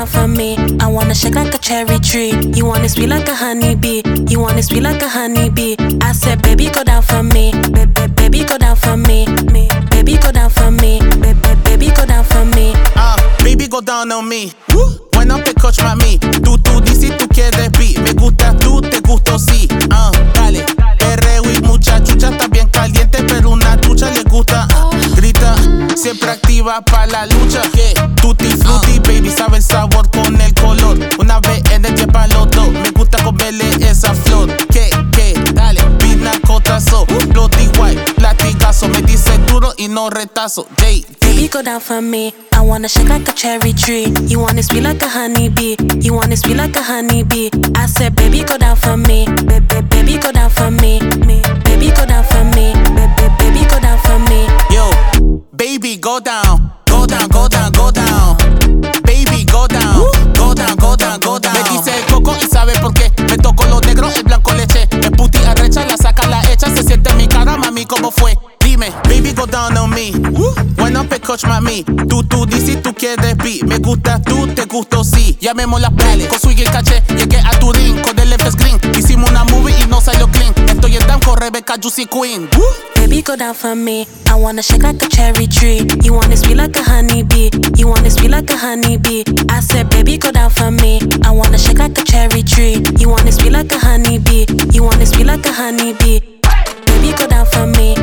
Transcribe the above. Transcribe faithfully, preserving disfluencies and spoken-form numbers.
down for me. I wanna shake like a cherry tree. You want it sweet like a honeybee. You want it sweet like a honeybee. I said, baby, go down for me. Baby, baby, go down for me. Me, baby, go down for me. Baby, baby, go down for me. Ah, uh, baby, go down on me. Bueno, te coach mami. Tú, tú dices tú quieres beat. Me gusta tú, te gusto sí. Ah, uh, dale. Perreo y mucha chucha, está bien caliente, pero una ducha le gusta. Uh, grita, siempre activa pa' la lucha. Que tutti frutti, baby, sabe el sabor con el color. Una vez en el lleva los dos. Me gusta comerle esa flor. Que, que, dale, pina cotazo. Bloody white, latigazo. Me dice duro y no retazo. Jay, baby, go down for me. I wanna shake like a cherry tree. You want it sweet like a honeybee. You want it sweet like a honeybee. I said, baby, go down for me. Baby, baby, go down for me. Me, baby, go down for me. Baby, baby, go down for me. Yo, baby, go down, go down, go down, go down. Baby, go down, go down, go down, go down. Me dice el coco y sabe por qué. Me toco lo negro, el blanco leche. Me puti arrecha, la saca, la echa. Se siente en mi cara, mami, ¿cómo fue? Dime, baby, go down on me. Bueno, pe coach mami. Tú, tú dices tú quieres beat. Me gusta tú, te gusto sí. Llamemos las pele, con swing y caché. Llegué a tu ring con el F screen. Hicimos una movie y no salió clean. Estoy en down con Rebecca, Juicy Queen. Baby, go down for me. I wanna shake like a cherry tree. You want it sweet like a honeybee. You want it sweet like a honeybee. I said, baby, go down for me. I wanna shake like a cherry tree. You want it sweet like a honeybee. You want it sweet like a honeybee. Baby, go down for me.